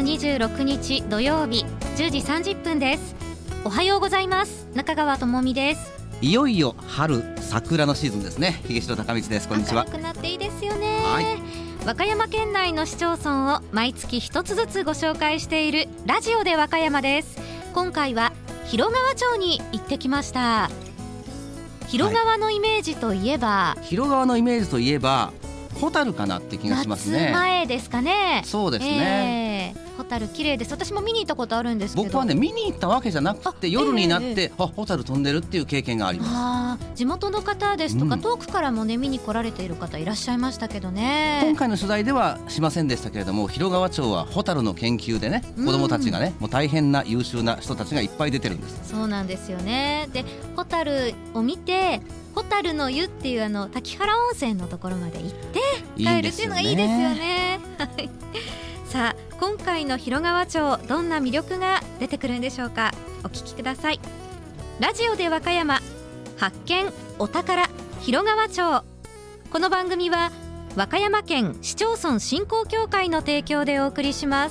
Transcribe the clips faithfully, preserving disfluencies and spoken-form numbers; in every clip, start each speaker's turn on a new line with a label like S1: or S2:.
S1: にじゅうろくにち土曜日じゅうじさんじゅっぷんです。おはようございます。中川智美です。
S2: いよいよ春桜のシーズンですね。東野高道です。こんにちは。
S1: 明るくなっていいですよね、
S2: はい、
S1: 和歌山県内の市町村を毎月一つずつご紹介しているラジオで和歌山です。今回は広川町に行ってきました。広川のイメージといえば、
S2: はい、広川のイメージといえばホタルかなって気がしますね。
S1: 夏前ですかね。
S2: そうですね、
S1: えー、ホタル綺麗です。私も見に行ったことあるんですけど、
S2: 僕はね見に行ったわけじゃなくて夜になって、えー、あホタル飛んでるっていう経験があります。
S1: あ地元の方ですとか、うん、遠くからもね見に来られている方いらっしゃいましたけどね。
S2: 今回の取材ではしませんでしたけれども、広川町はホタルの研究でね、子どもたちがね、もう大変な優秀な人たちがいっぱい出てるんです。
S1: そうなんですよね。でホタルを見てホタルの湯っていうあの滝原温泉のところまで行って帰るっていうのがいいですよね。さあ今回の広川町、どんな魅力が出てくるんでしょうか。お聞きください。ラジオで和歌山、発見お宝広川町。この番組は和歌山県市町村振興協会の提供でお送りします。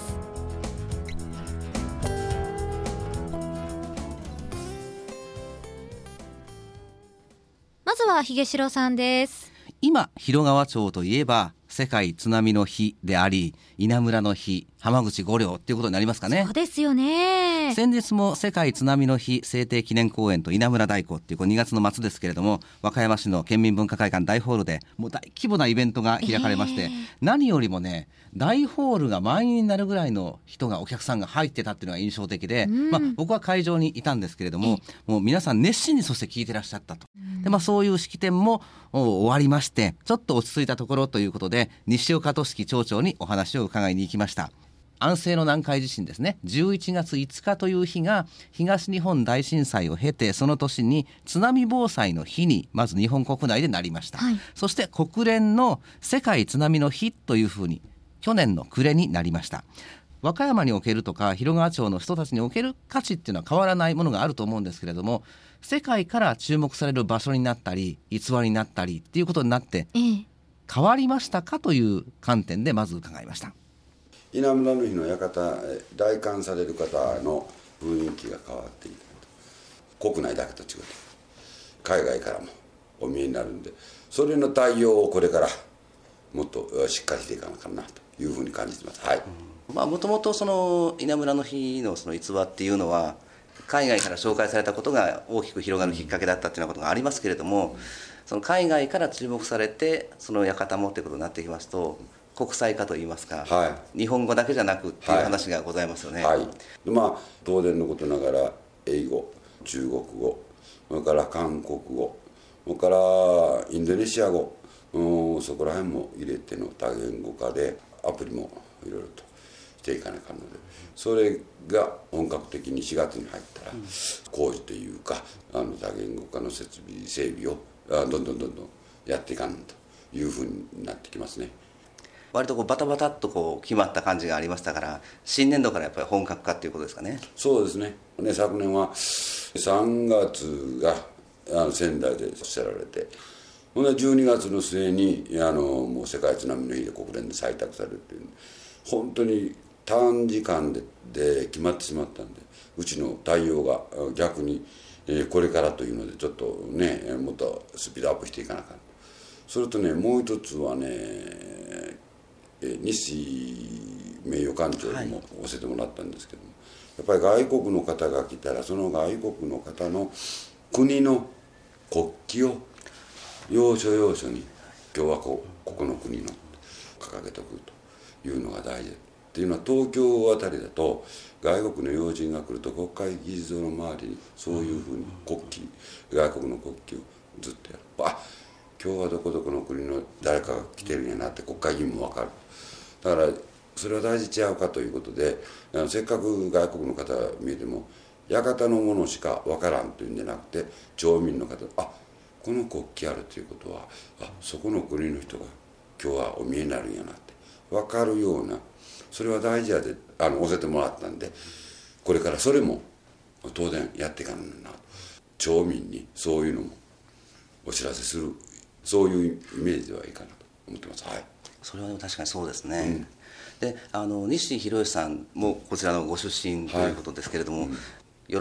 S1: まずは秀城さんです。
S2: 今広川町といえば世界津波の日であり、稲むらの日、浜口御陵っていうことになりますかね。
S1: そうですよね。
S2: 先日も世界津波の日制定記念公演と稲むら太鼓っていうこうにがつの末ですけれども、和歌山市の県民文化会館大ホールでもう大規模なイベントが開かれまして、えー、何よりもね大ホールが満員になるぐらいの人がお客さんが入ってたっていうのが印象的で、うんまあ、僕は会場にいたんですけれども、もう皆さん熱心にそして聞いてらっしゃったと。で、まあ、そういう式典も終わりまして、ちょっと落ち着いたところということで西岡俊樹町長にお話を伺いに行きました。安政の南海地震ですね、じゅういちがついつかという日が東日本大震災を経て、その年に津波防災の日にまず日本国内でなりました、はい、そして国連の世界津波の日というふうに去年の暮れになりました。和歌山におけるとか広川町の人たちにおける価値っていうのは変わらないものがあると思うんですけれども、世界から注目される場所になったり逸話になったりっていうことになって、ええ、変わりましたかという観点でまず伺いました。
S3: 稲むらの日の館来館される方の雰囲気が変わっていると、国内だけと違って海外からもお見えになるんで、それの対応をこれからもっとしっかりしていかなきゃなというふうに感じています。はい、
S2: まあ、もともとその稲むらの日のその逸話っていうのは海外から紹介されたことが大きく広がるきっかけだったっていうようなことがありますけれども、その海外から注目されてその館もということになってきますと、国際化といいますか、はい、日本語だけじゃなくっていう話がございますよね。
S3: はいはい、でまあ、当然のことながら英語、中国語、それから韓国語、それからインドネシア語、うん、そこら辺も入れての多言語化でアプリもいろいろとしていかなきゃなので、それが本格的にしがつに入ったら、うん、工事というかあの多言語化の設備整備をどんどんどんどんやっていかんというふうになってきますね。
S2: 割とこうバタバタっとこう決まった感じがありましたから、新年度からやっぱり本格化ということですかね。
S3: そうですね。ね、昨年はさんがつがあの仙台でおっしゃられて、ほんでじゅうにがつの末にあのもう世界津波の日で国連で採択されるっていう、本当に短時間 で, で決まってしまったんで、うちの対応が逆に、えー、これからというのでちょっとねもっとスピードアップしていかなきゃ。それとね、もう一つはね、西名誉館長にも教えてもらったんですけども、はい、やっぱり外国の方が来たらその外国の方の国の国旗を要所要所に今日は こ, ここの国の掲げておくというのが大事っていうのは、東京あたりだと外国の要人が来ると国会議事堂の周りにそういうふうに国旗、外国の国旗をずっとやる。あ、今日はどこどこの国の誰かが来てるんやなって国会議員も分かる。だからそれは大事ちゃうかということで、せっかく外国の方が見えても館のものしか分からんというんじゃなくて、町民の方、あ、この国旗あるということは、あ、そこの国の人が今日はお見えになるんやなって分かるような、それは大事やであの教えてもらったんで、これからそれも当然やっていかんな、町民にそういうのもお知らせする、そういうイメージではいいかなと思ってます。はい。
S2: それは確かにそうですね、うん、であの西博義さんもこちらのご出身ということですけれども、はい、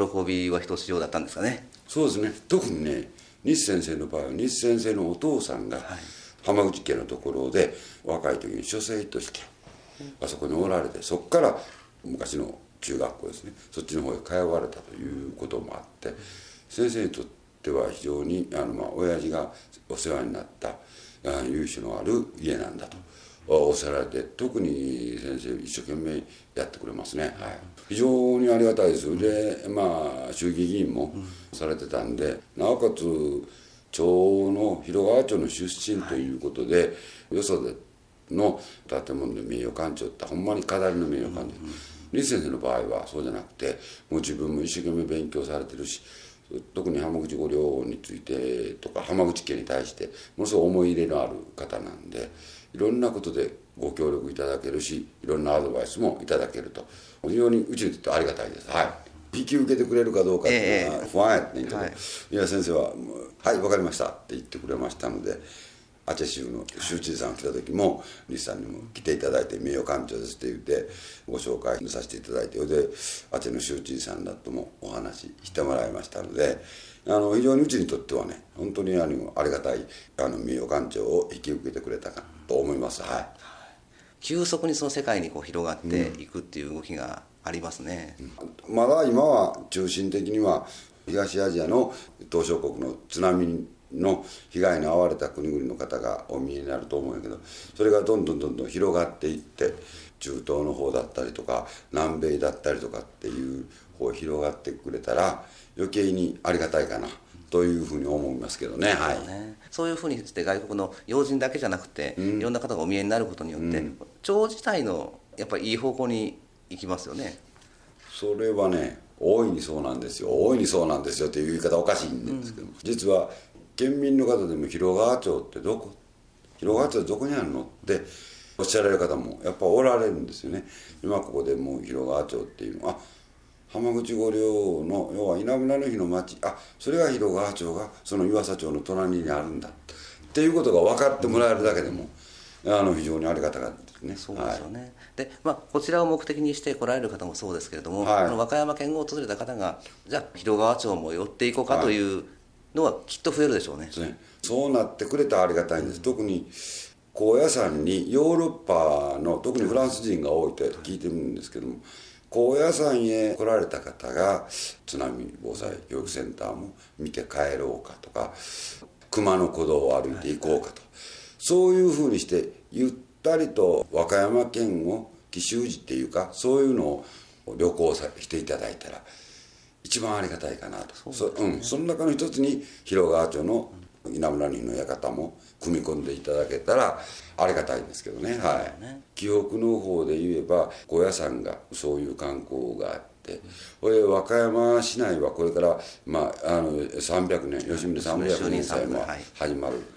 S2: うん、喜びはひとしおだったんですかね。
S3: そうですね、特にね西先生の場合は西先生のお父さんが浜口家のところで若い時に書生としてあそこにおられて、そこから昔の中学校ですね、そっちの方へ通われたということもあって、先生にとっては非常にあの、まあ、親父がお世話になった由緒のある家なんだとおっしゃられて、特に先生一生懸命やってくれますね、はい、非常にありがたいです。でまあ衆議議員もされてたんで、なおかつ町の広川町の出身ということで、よそでの建物で名誉館長ってほんまに飾りの名誉館長、李先生の場合はそうじゃなくて、もう自分も一生懸命勉強されてるし、特に浜口御寮についてとか浜口家に対してものすごい思い入れのある方なんで、いろんなことでご協力いただけるし、いろんなアドバイスもいただけると、非常にうちにとってありがたいです。はい、引き受けてくれるかどうかっていうのは不安やってんけど、えーはい、いや先生は「はい分かりました」って言ってくれましたので、アチェ州の州知事さんが来た時も西さんにも来ていただいて名誉館長ですって言ってご紹介させていただいて、でアチェの州知事さんだともお話ししてもらいましたので、あの非常にうちにとってはね本当にあのありがたいあの名誉館長を引き受けてくれたかと思います。はい、
S2: 急速にその世界にこう広がっていくっていう動きがありますね、
S3: うん、まだ今は中心的には東アジアの島しょ国の津波の被害に遭われた国々の方がお見えになると思うんやけど、それがどんどんどんどん広がっていって、中東の方だったりとか南米だったりとかっていう方広がってくれたら余計にありがたいかなというふうに思いますけどね。はい、
S2: そういうふうにして外国の要人だけじゃなくて、うん、いろんな方がお見えになることによって、うん、町自体のやっぱりいい方向に行きますよね。
S3: それはね大いにそうなんですよ、大いにそうなんですよという言い方おかしいんですけど、うん、実は県民の方でも広川町ってどこ、広川町どこにあるのっておっしゃられる方もやっぱおられるんですよね。今ここでもう広川町っていうのは浜口御寮の要は稲村の日の町、あそれが広川町がその湯浅町の隣にあるんだっていうことが分かってもらえるだけでも、うん、あの非常にありがたかったですね。
S2: そうですよね、はい、でまあ、こちらを目的にして来られる方もそうですけれども、
S3: はい、
S2: この和歌山県を訪れた方がじゃあ広川町も寄っていこうかというのはきっと増えるでしょうね。
S3: はい、そうなってくれたらありがたいんです、うん、特に高野山にヨーロッパの特にフランス人が多いと聞いてるんですけども、高野山へ来られた方が津波防災教育センターも見て帰ろうかとか、熊野古道を歩いていこうかと、そういうふうにしてゆったりと和歌山県を紀州路っていうかそういうのを旅行さしていただいたら一番ありがたいかなと。 そ,、ね、そ,、うん、その中の一つに広川町の稲村人の館も組み込んでいただけたらありがたいんですけどね。はい、紀北の方で言えば高野山がそういう観光があって、これ和歌山市内はこれから、まあ、あのさんびゃくねん吉宗さんびゃくねん祭も始まる、はい、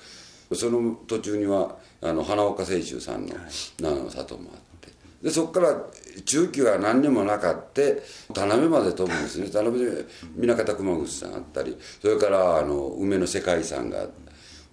S3: その途中にはあの花岡清舟さんの七の里もあって、でそこから中期は何にもなかって田辺まで飛ぶんですね。田辺で南方熊楠さんあったり、それからあの梅の世界遺産があって、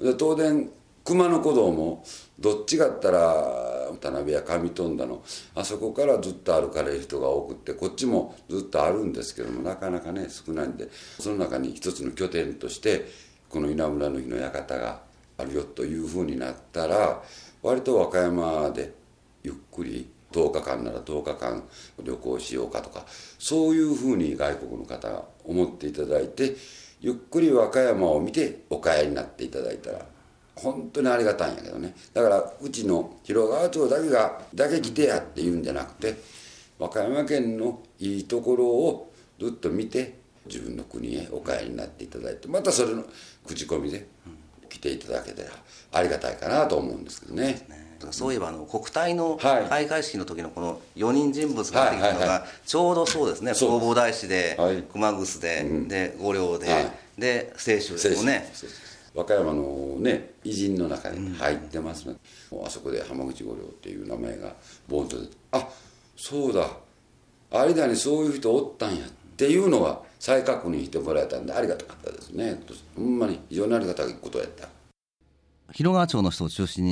S3: で東電熊野古道もどっちがったら田辺や上富田のあそこからずっと歩かれる人が多くって、こっちもずっとあるんですけどもなかなかね少ないんで、その中に一つの拠点としてこの稲村の日の館があるよというふうになったら、割と和歌山でゆっくりとおかかんならとおかかん旅行しようかとか、そういうふうに外国の方が思っていただいてゆっくり和歌山を見てお帰りになっていただいたら本当にありがたいんやけどね。だからうちの広川町だけがだけ来てやっていうんじゃなくて、和歌山県のいいところをずっと見て自分の国へお帰りになっていただいて、またそれの口コミで来ていただけたらありがたいかなと思うんですけどね。
S2: そういえばあの国体の開会式の時のこのよにん人物が出てきたのがちょうどそうですね、弘法大師で、はい、熊楠で、うん、で御寮で、はい、で清舟ですね。
S3: 和歌山のね偉人の中に入ってますので、うん、あそこで浜口御寮っていう名前がボーンと出て、あそうだ間にそういう人おったんやっていうのが再確認してもらえたんでありがたかったですね。ほんまに非常にありがたいことやった。
S2: 広川町の人を中心にね、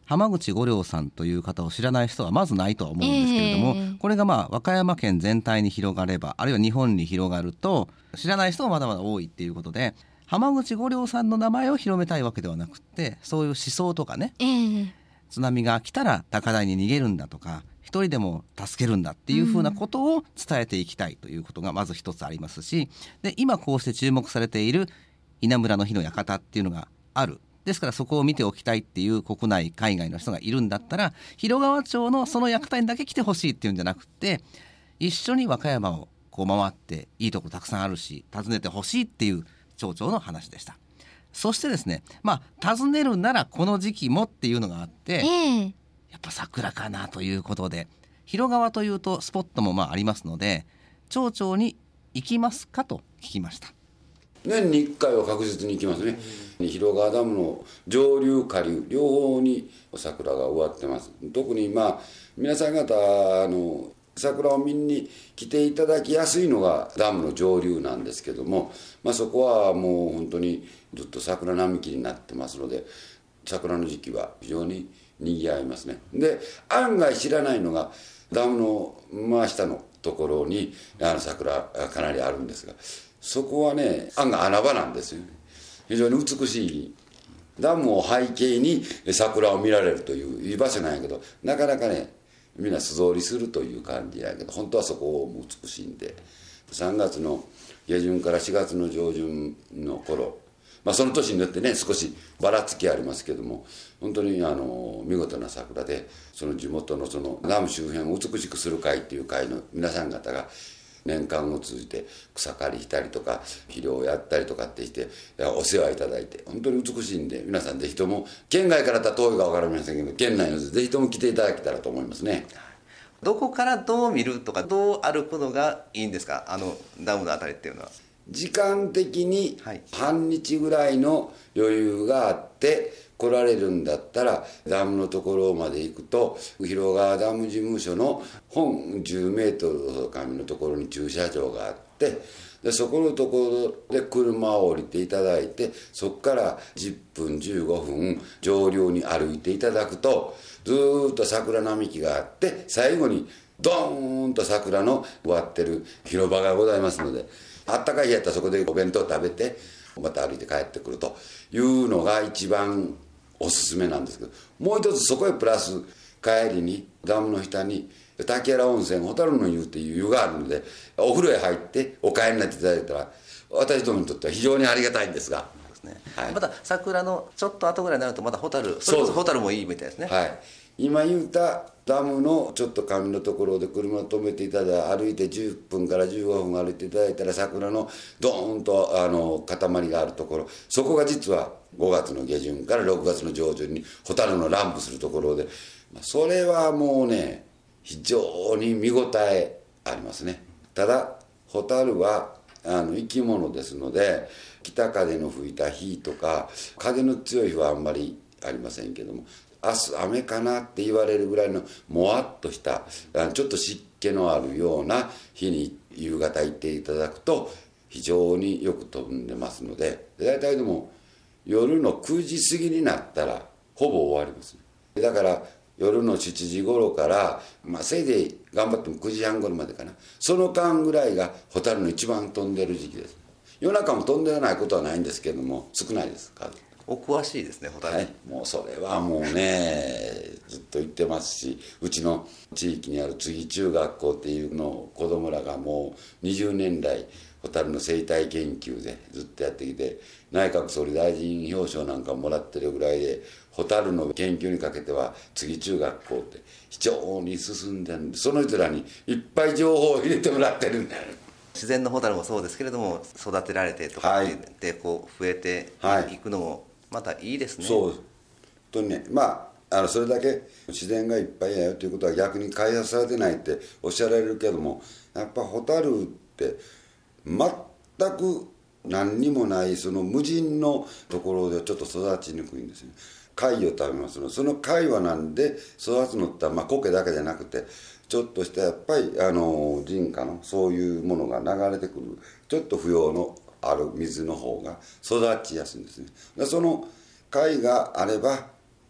S2: 浜口五稜さんという方を知らない人はまずないとは思うんですけれども、えー、これがまあ和歌山県全体に広がれば、あるいは日本に広がると知らない人がまだまだ多いっていうことで、浜口五稜さんの名前を広めたいわけではなくて、そういう思想とかね、えー、津波が来たら高台に逃げるんだとか、一人でも助けるんだっていうふうなことを伝えていきたいということがまず一つありますし、で今こうして注目されている稲村の火の館っていうのがある。ですからそこを見ておきたいっていう国内海外の人がいるんだったら、広川町のその館にだけ来てほしいっていうんじゃなくて、一緒に和歌山をこう回っていいところたくさんあるし訪ねてほしいっていう町長の話でした。そしてですね、まあ訪ねるならこの時期もっていうのがあって、えー、やっぱ桜かなということで、広川というとスポットもまあありますので、町長に行きますかと聞きました。
S3: 年にいっかいは確実に行きますね。広川ダムの上流下流両方に桜が植わってます。特にまあ皆さん方あの桜を見に来ていただきやすいのがダムの上流なんですけども、まあ、そこはもう本当にずっと桜並木になってますので、桜の時期は非常に賑わいますね。で案外知らないのがダムの真下のところにあの桜かなりあるんですが、そこはね案外穴場なんですよね。非常に美しいダムを背景に桜を見られるといういい場所なんやけど、なかなかねみんな素通りするという感じやけど、本当はそこも美しいんで、さんがつの下旬からしがつの上旬の頃、まあその年によってね少しばらつきありますけども、本当にあの見事な桜で、その地元のそのダム周辺を美しくする会っていう会の皆さん方が年間を通じて草刈りしたりとか肥料をやったりとかってしてお世話いただいて、本当に美しいんで、皆さんぜひとも県外からだったら遠いか分かりませんけど、県内のぜひとも来ていただけたらと思いますね。
S2: どこからどう見るとかどう歩くのがいいんですか、あのダムのあたりっていうのは。
S3: 時間的に半日ぐらいの余裕があって来られるんだったら、ダムのところまで行くと広川ダム事務所の本じゅうメートル上のところに駐車場があって、でそこのところで車を降りていただいて、そこからじゅっぷんじゅうごふん上流に歩いていただくと、ずーっと桜並木があって、最後にドーンと桜の植わってる広場がございますので、あったかい日やったらそこでお弁当食べてまた歩いて帰ってくるというのが一番おすすめなんですけど、もう一つそこへプラス帰りにダムの下に滝原温泉蛍の湯っていう湯があるので、お風呂へ入ってお帰りになっていただいたら私どもにとっては非常にありがたいんですが、
S2: はい、また桜のちょっと後ぐらいになるとまた蛍、それこそ蛍もいいみたいですね。
S3: はい、今言ったダムのちょっと上のところで車を止めていただいて歩いてじゅっぷんからじゅうごふん歩いていただいたら、桜のドーンとあの塊があるところ、そこが実はごがつの下旬からろくがつの上旬に蛍の乱舞するところで、それはもうね非常に見応えありますね。ただ蛍はあの生き物ですので、北風の吹いた日とか風の強い日はあんまりありませんけども、明日雨かなって言われるぐらいのもわっとしたちょっと湿気のあるような日に夕方行っていただくと非常によく飛んでますので、大体でも夜のくじ過ぎになったらほぼ終わります。だから夜のしちじ頃から、まあ、せいぜい頑張ってもくじはん頃までかな、その間ぐらいが蛍の一番飛んでる時期です。夜中も飛んでないことはないんですけども少ないです。数
S2: お詳しいですね、蛍、はい、
S3: もうそれはもうねずっと言ってますし、うちの地域にある津木中学校っていうのを子供らがもうにじゅうねん来蛍の生態研究でずっとやってきて、内閣総理大臣表彰なんかもらってるぐらいで、蛍の研究にかけては津木中学校って非常に進んでるんで、その人らにいっぱい情報を入れてもらってるんだよ。
S2: 自然の蛍もそうですけれども、育てられてとかって言ってこう増えていくのもまたいいですね。
S3: そうとね、まああのそれだけ自然がいっぱいやよということは逆に開発されてないっておっしゃられるけども、やっぱ蛍って全く何にもないその無人のところでちょっと育ちにくいんですね。貝を食べますので、その貝はなんで育つのって、まあ、苔だけじゃなくてちょっとしたやっぱりあの人家のそういうものが流れてくるちょっと不要のある水の方が育ちやすいんですね。でその貝があれば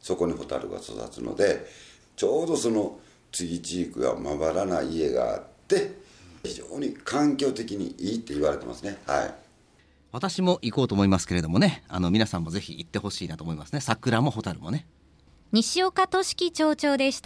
S3: そこにホタルが育つので、ちょうどその次地域がまばらな家があって非常に環境的にいいって言われてますね。はい、
S2: 私も行こうと思いますけれどもね、あの皆さんもぜひ行ってほしいなと思いますね。桜もホタルもね。
S1: 西岡俊樹町長でした。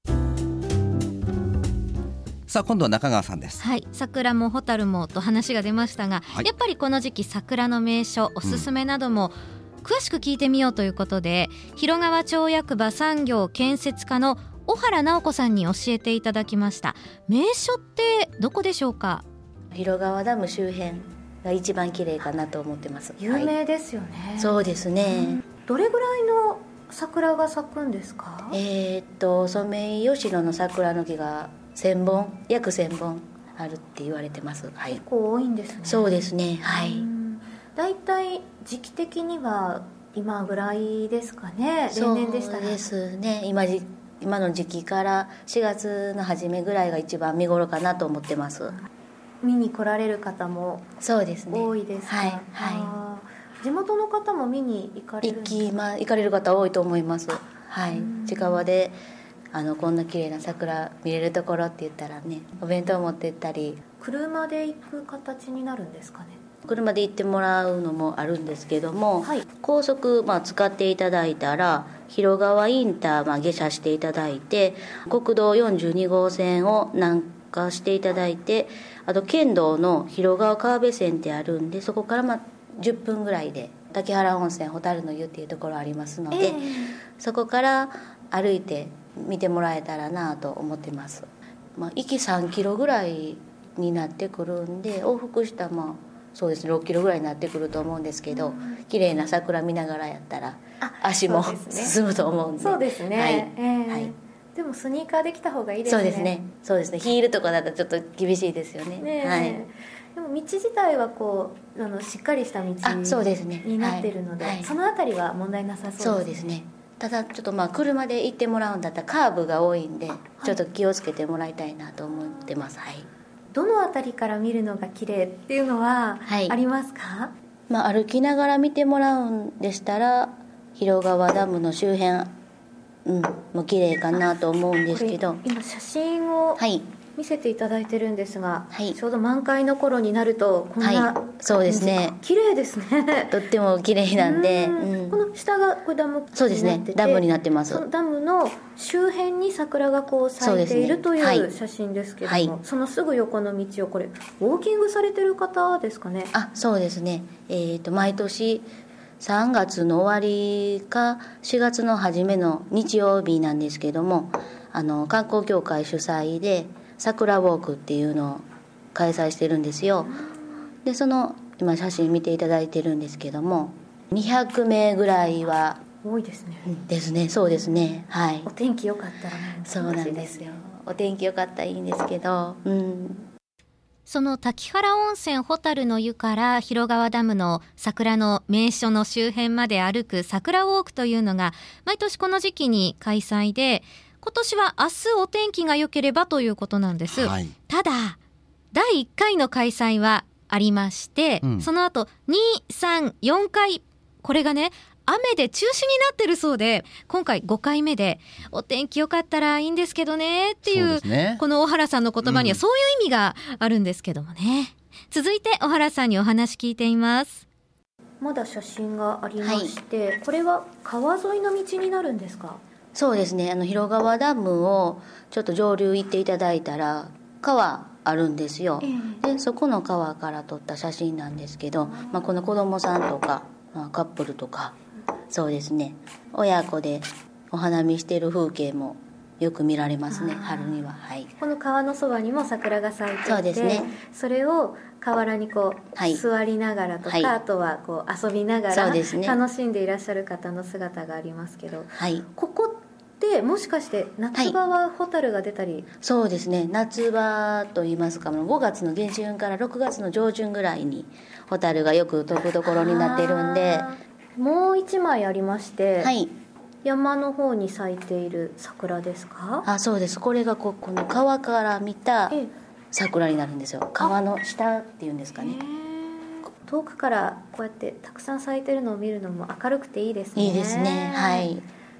S2: さあ今度は中川さんです。
S1: はい、桜もホタルもと話が出ましたが、はい、やっぱりこの時期桜の名所おすすめなども詳しく聞いてみようということで、うん、広川町役場産業建設課の小原直子さんに教えていただきました。名所ってどこでしょうか？
S4: 広川ダム周辺が一番綺麗かなと思ってます。
S1: 有名ですよね、
S4: はい、そうですね、うん、
S1: どれぐらいの桜が咲くんですか？
S4: えー、っとソメイヨシノの桜の木がせんぼん、約せんぼんあるって言われてます、はい、
S1: 結構多いんですね。
S4: そうですね、はい。
S1: だいたい時期的には今ぐらいですかね？例年でしたら。
S4: そうですね、 今, 今の時期からしがつの初めぐらいが一番見頃かなと思ってます。
S1: 見に来られる方も
S4: そうですね、
S1: 多いですか？
S4: はい、はい、
S1: 地元の方も見に行かれるんですか？
S4: 行き、ま、行かれる方多いと思います。はい、近場であのこんな綺麗な桜見れるところって言ったらね、お弁当持って行ったり。
S1: 車で行く形になるんですかね？
S4: 車で行ってもらうのもあるんですけども、
S1: はい、
S4: 高速、まあ、使っていただいたら広川インター、まあ、下車していただいて国道よんじゅうにごうせんを南下していただいて、あと県道の広川川辺線ってあるんで、そこからまあじゅっぷんぐらいで滝原温泉ホタルの湯っていうところありますので、えー、そこから歩いて見てもらえたらなと思ってます。まあ、行きさんキロぐらいになってくるんで、往復したまあそうですねろっキロぐらいになってくると思うんですけど、うん、綺麗な桜見ながらやったら足も、ね、進むと思うんで。
S1: そうですね、
S4: はい、
S1: えー
S4: はい、
S1: でもスニーカーで来た方がいいですね。
S4: そうですね、そうですね、ヒールとかだとちょっと厳しいですよ ね,
S1: ね、
S4: はい、
S1: でも道自体はこうあのしっかりした道になっているので、
S4: はいはい、
S1: そのあたりは問題なさそうですね。
S4: そうですね、ただちょっとまあ車で行ってもらうんだったらカーブが多いんで、ちょっと気をつけてもらいたいなと思ってます。はい、
S1: どのあたりから見るのが綺麗っていうのはありますか？はい、
S4: まあ、歩きながら見てもらうんでしたら広川ダムの周辺、うん、もう綺麗かなと思うんですけど、
S1: 今写真を見せていただいてるんですが、はい、ちょうど満開の頃になるとこんな、はい、
S4: そうですね、
S1: 綺麗ですね。
S4: とっても綺麗なんで、うん、
S1: この下がこれダムになってて、
S4: そうですね、ダムになってます。
S1: そのダムの周辺に桜がこう咲いているという写真ですけども、 そ,、ね、はい、そのすぐ横の道をこれウォーキングされてる方ですかね？
S4: あ、そうですね、えーと、毎年さんがつの終わりかしがつの初めの日曜日なんですけども、あの観光協会主催で桜ウォークっていうのを開催してるんですよ。でその今写真見ていただいてるんですけども、にひゃくめいぐらいは
S1: 多いですね。
S4: ですね、そうですね、はい。
S1: お天気良かったら
S4: そうなんですよ、お天気良かったらいいんですけど、うん、
S1: その滝原温泉ホタルの湯から広川ダムの桜の名所の周辺まで歩く桜ウォークというのが毎年この時期に開催で、今年は明日お天気が良ければということなんです、はい、ただだいいっかいの開催はありまして、うん、その後に、さん、よんかいこれがね雨で中止になってるそうで、今回ごかいめでお天気良かったらいいんですけどねっていう、ね、この小原さんの言葉にはそういう意味があるんですけどもね、うん、続いて小原さんにお話聞いています。まだ写真がありまして、はい、これは川沿いの道になるんですか？
S4: そうですね、あの広川ダムをちょっと上流行っていただいたら川あるんですよ、えー、でそこの川から撮った写真なんですけど、まあ、この子供さんとか、まあ、カップルとかそうですね、親子でお花見している風景もよく見られますね、春には、はい、
S1: この川のそばにも桜が咲いていて、
S4: そうですね、
S1: それを河原にこう、はい、座りながらとか、はい、あとはこう遊びながら、ね、楽しんでいらっしゃる方の姿がありますけど、
S4: はい、
S1: ここってもしかして夏場はホタルが出たり、はい、
S4: そうですね、夏場といいますかごがつの下旬からろくがつの上旬ぐらいにホタルがよく飛ぶところになってるんで、
S1: もう一枚ありまして、
S4: はい、
S1: 山の方に咲いている桜ですか？
S4: あ、そうです、これがここの川から見た桜になるんですよ。川の下っていうんですかね。
S1: 遠くからこうやってたくさん咲いてるのを見るのも明るくていいですね。
S4: いいですね、はい。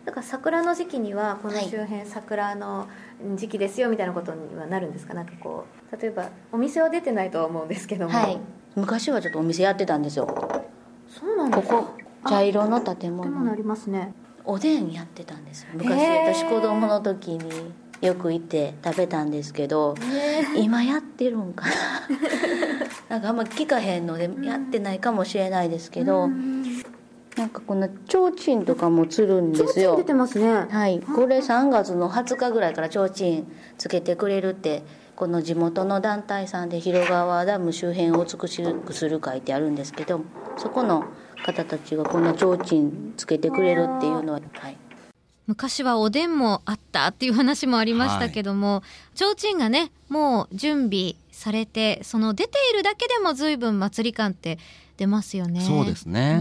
S1: だから桜の時期にはこの周辺、はい、桜の時期ですよみたいなことにはなるんですか？なんかこう例えばお店は出てないとは思うんですけども、はい、
S4: 昔はちょっとお店やってたんですよ。
S1: そうなんですか。
S4: ここ茶色の建物、
S1: 建物ありますね。
S4: おでんやってたんですよ昔。私子供の時によく行って食べたんですけど、今やってるんかななんかあんま聞かへんのでやってないかもしれないですけど、うん、なんかこんな提灯とかもつるんですよ。
S1: 提灯出てますね。
S4: はい、これさんがつのはつかぐらいから提灯つけてくれるってこの地元の団体さんで広川ダム周辺を美しくする会ってあるんですけど、そこの方たちがこんな提灯つけてくれるっていうのは、はい、
S1: 昔はおでんもあったっていう話もありましたけども、はい、提灯がねもう準備されて、その出ているだけでも随分祭り感って出ますよね。
S2: そうですね。
S1: うん、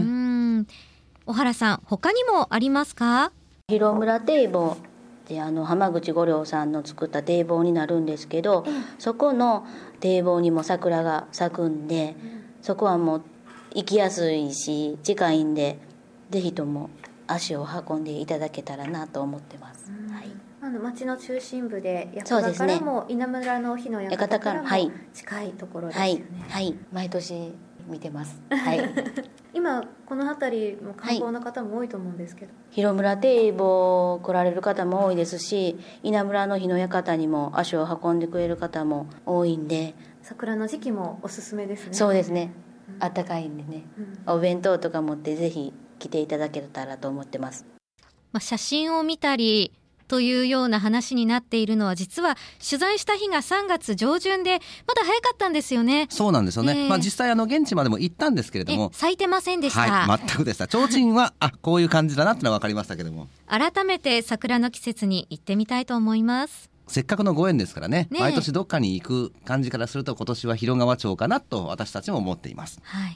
S1: 小原さん他にもありますか？
S4: 広村堤防であの浜口五稜さんの作った堤防になるんですけど、そこの堤防にも桜が咲くんで、そこはもう行きやすいし近いんで、ぜひとも足を運んでいただけたらなと思ってます。はい、
S1: あの町の中心部で役場からも、ね、稲村の日の館からも近いところですよね。
S4: はい、はい、毎年見てます。はい、
S1: 今この辺りも観光の方も多いと思うんですけど、はい、
S4: 広村堤防来られる方も多いですし、稲村の日の館にも足を運んでくれる方も多いんで、
S1: 桜の時期もおすすめですね。
S4: そうですね、あったかいんでね、うん、お弁当とか持ってぜひ来ていただけたらと思ってます。
S1: まあ、写真を見たりというような話になっているのは、実は取材した日がさんがつじょうじゅんでまだ早かったんですよね。
S2: そうなんですよね、えーまあ、実際あの現地までも行ったんですけれども
S1: 咲いてませんでした。
S2: はい、全くでした。提灯はあこういう感じだなってのは分かりましたけども、
S1: 改めて桜の季節に行ってみたいと思います。
S2: せっかくのご縁ですからね、
S1: ね、
S2: 毎年どっかに行く感じからすると今年は広川町かなと私たちも思っています。
S1: はい、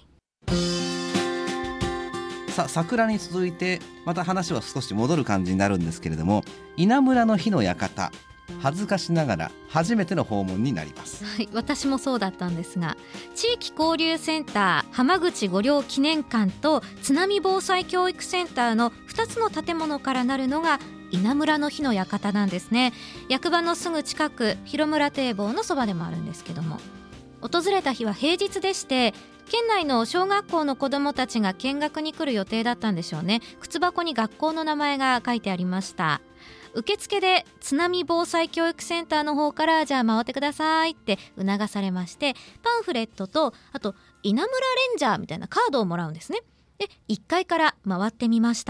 S2: さあ桜に続いてまた話は少し戻る感じになるんですけれども、稲村の日の館、恥ずかしながら初めての訪問になります。
S1: はい、私もそうだったんですが、地域交流センター浜口五稜記念館と津波防災教育センターのふたつの建物からなるのが稲村の日の館なんですね。役場のすぐ近く、広村堤防のそばでもあるんですけども、訪れた日は平日でして、県内の小学校の子どもたちが見学に来る予定だったんでしょうね。靴箱に学校の名前が書いてありました。受付で津波防災教育センターの方から、じゃあ回ってくださいって促されまして、パンフレットとあと稲村レンジャーみたいなカードをもらうんですね。でいっかいから回ってみました。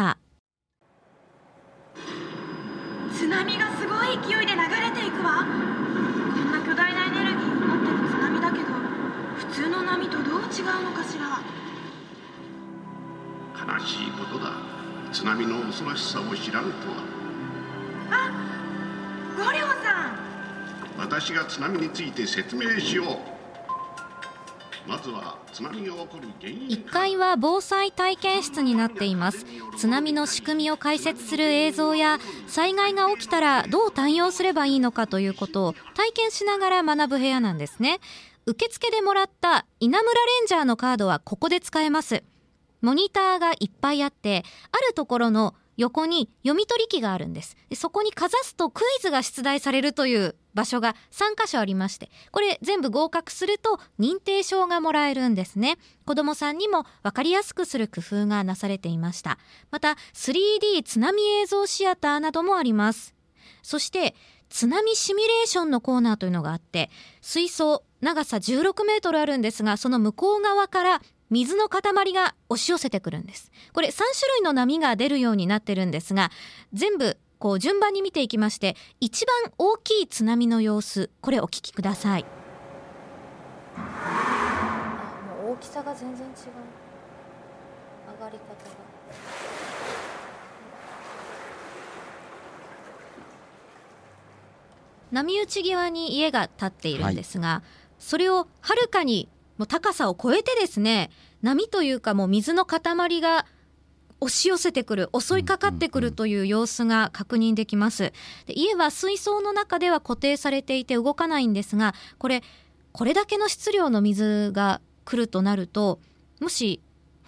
S5: 津波がすごい勢いで流れていくわ。こんな巨大なエネルギーを持ってる津波だけど、普通の波とどう違うのかしら。
S6: 悲しいことだ。津波の恐ろしさを知らぬとは。
S5: あ、五稜さん。
S6: 私が津波について説明しよう。まずは津波が起こる原因。
S1: いっかいは防災体験室になっています。津波の仕組みを解説する映像や、災害が起きたらどう対応すればいいのかということを体験しながら学ぶ部屋なんですね。受付でもらった稲村レンジャーのカードはここで使えます。モニターがいっぱいあって、あるところの横に読み取り機があるんです。でそこにかざすとクイズが出題されるという場所がさんかしょありまして、これ全部合格すると認定証がもらえるんですね。子どもさんにも分かりやすくする工夫がなされていました。また スリーディー 津波映像シアターなどもあります。そして津波シミュレーションのコーナーというのがあって、水槽長さじゅうろくメートルあるんですが、その向こう側から水の塊が押し寄せてくるんです。これさんしゅるいの波が出るようになってるんですが、全部こう順番に見ていきまして、一番大きい津波の様子、これお聞きください。あ、もう大きさが全然違う。上がり方が。波打ち際に家が建っているんですが、はい、それをはるかにもう高さを超えてですね、波というかもう水の塊が押し寄せてくる、襲いかかってくるという様子が確認できます。で家は水槽の中では固定されていて動かないんですが、これこれだけの質量の水が来るとなると、もし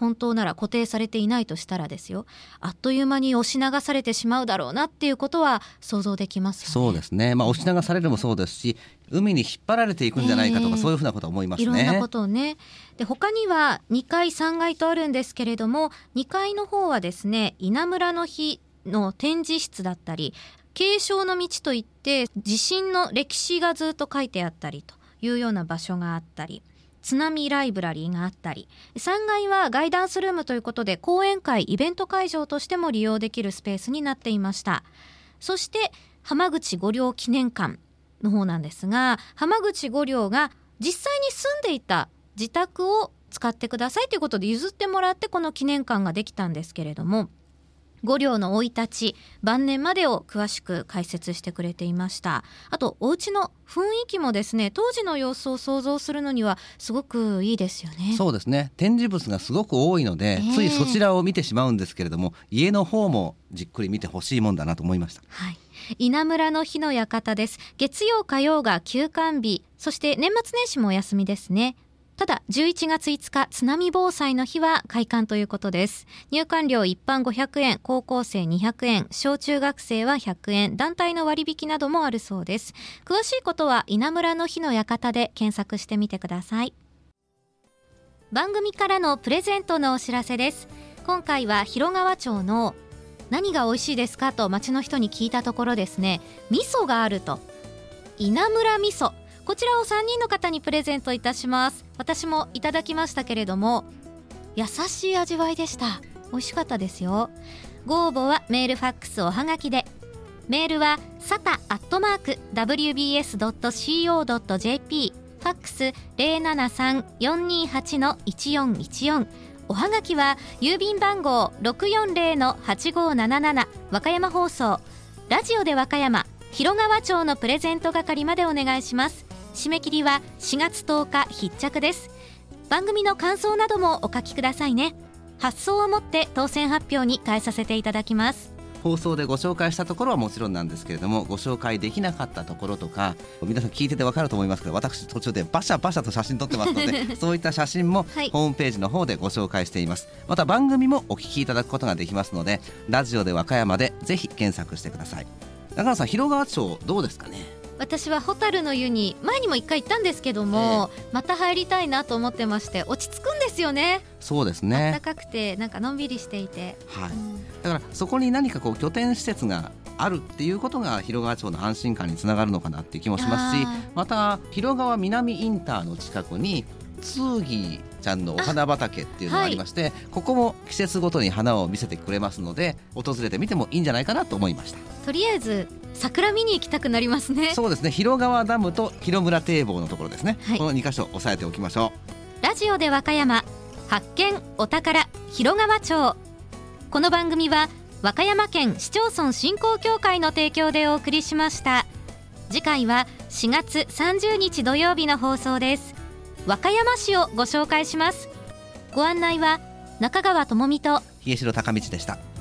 S1: 本当なら固定されていないとしたらですよ、あっという間に押し流されてしまうだろうなっていうことは想像できますよね。
S2: そうですね、まあ、押し流されるもそうですし、海に引っ張られていくんじゃないかとか、えー、そういうふうなことは思いますね。
S1: いろんなことをね。で他にはにかいさんがいとあるんですけれども、にかいの方はですね、稲むらの日の展示室だったり、継承の道といって地震の歴史がずっと書いてあったりというような場所があったり、津波ライブラリーがあったり、さんがいはガイダンスルームということで講演会イベント会場としても利用できるスペースになっていました。そして浜口御陵記念館の方なんですが、浜口御陵が実際に住んでいた自宅を使ってくださいということで譲ってもらってこの記念館ができたんですけれども、御陵の生い立ち、晩年までを詳しく解説してくれていました。あとお家の雰囲気もですね、当時の様子を想像するのにはすごくいいですよね。
S2: そうですね、展示物がすごく多いので、えー、ついそちらを見てしまうんですけれども、家の方もじっくり見てほしいもんだなと思いました。
S1: はい、稲むらの日の館です。月曜火曜が休館日、そして年末年始もお休みですね。ただじゅういちがついつか津波防災の日は開館ということです。入館料一般ごひゃくえん、高校生にひゃくえん、小中学生はひゃくえん、団体の割引などもあるそうです。詳しいことは稲むらの日の館で検索してみてください。番組からのプレゼントのお知らせです。今回は広川町の何が美味しいですかと町の人に聞いたところですね、味噌があると、稲むら味噌、こちらをさんにんの方にプレゼントいたします。私もいただきましたけれども、優しい味わいでした。美味しかったですよ。ご応募はメールファックスおはがきで、メールはサタアットマーク ダブリュービーエスドットシーオードットジェーピー、ファックス ゼロななさんよんにはちのいちよんいちよん、おはがきは郵便番号 ろくよんゼロのはちごなななな、和歌山放送ラジオで和歌山広川町のプレゼント係までお願いします。締め切りはしがつとおか必着です。番組の感想などもお書きくださいね。発送をもって当選発表に変えさせていただきます。
S2: 放送でご紹介したところはもちろんなんですけれども、ご紹介できなかったところとか、皆さん聞いてて分かると思いますけど、私途中でバシャバシャと写真撮ってますのでそういった写真もホームページの方でご紹介しています。また番組もお聞きいただくことができますので、ラジオで和歌山でぜひ検索してください。中野さん、広川町どうですかね。
S1: 私はホタルの湯に前にも一回行ったんですけども、えー、また入りたいなと思ってまして、落ち着くんですよね。
S2: そうですね、
S1: 暖かくてなんかのんびりしていて、
S2: はい、うん、だからそこに何かこう拠点施設があるっていうことが広川町の安心感につながるのかなっていう気もしますし、また広川南インターの近くにツーギーちゃんのお花畑っていうのがありまして、はい、ここも季節ごとに花を見せてくれますので、訪れてみてもいいんじゃないかなと思いました。
S1: とりあえず桜見に行きたくなりますね。
S2: そうですね、広川ダムと広村堤防のところですね、
S1: はい、
S2: このにかしょ押さえておきましょ
S1: う。ラジオで和歌山発見お宝広川町、この番組は和歌山県市町村振興協会の提供でお送りしました。次回はしがつさんじゅうにち土曜日の放送です。和歌山市をご紹介します。ご案内は中川智美と
S2: 家城孝道でした。